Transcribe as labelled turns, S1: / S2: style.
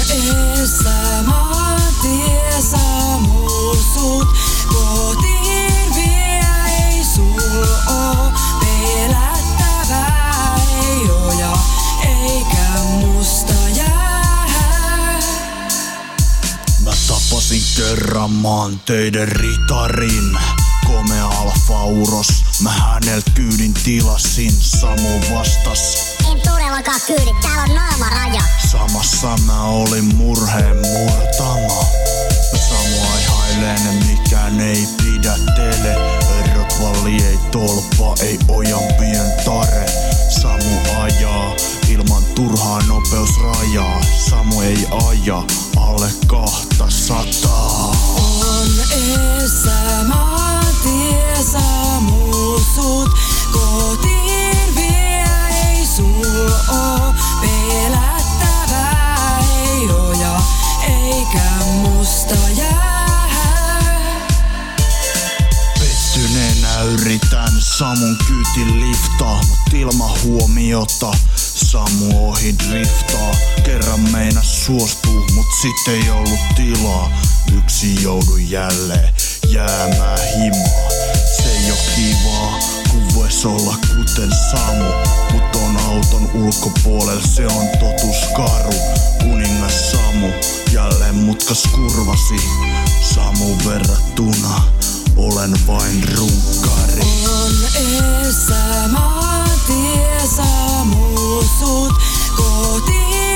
S1: eessä maantie Samu-sut kotiin vie, ei sul oo pelättävää, ei oo ja eikä musta jää.
S2: Mä tapasin kerran maanteiden ritarin, komea alfauros, mä häneltä kyydin tilasin. Samu vastas:
S3: en todellakaan kyydi, täällä on naamaraja.
S2: Samassa mä olin murheen murtama. Samu aihailen, mikään ei pidättele. Erot valli ei tolpa, ei ojan pientare. Samu ajaa ilman turhaa nopeusrajaa. Samu ei aja alle 200.
S1: On eessä maantie Samu-sut kotiin vie, ei sul oo pelättävää, ei oo ja eikä musta jää.
S2: Pettyneenä yritän Samun kyytin liftaa, mut ilman huomiota Samu ohi driftaa. Kerran meinas suostuu, mut sit ei ollut tilaa. Yksin joudun jälleen jäämään himaa. Se ei oo kivaa, kun vois olla kuten Samu, mut on auton ulkopuolella, se on totus karu. Kuningas Samu jälleen mutkas kurvasi. Samu verrattuna olen vain runkari.
S1: On eessä maantie Samu-sut kotiin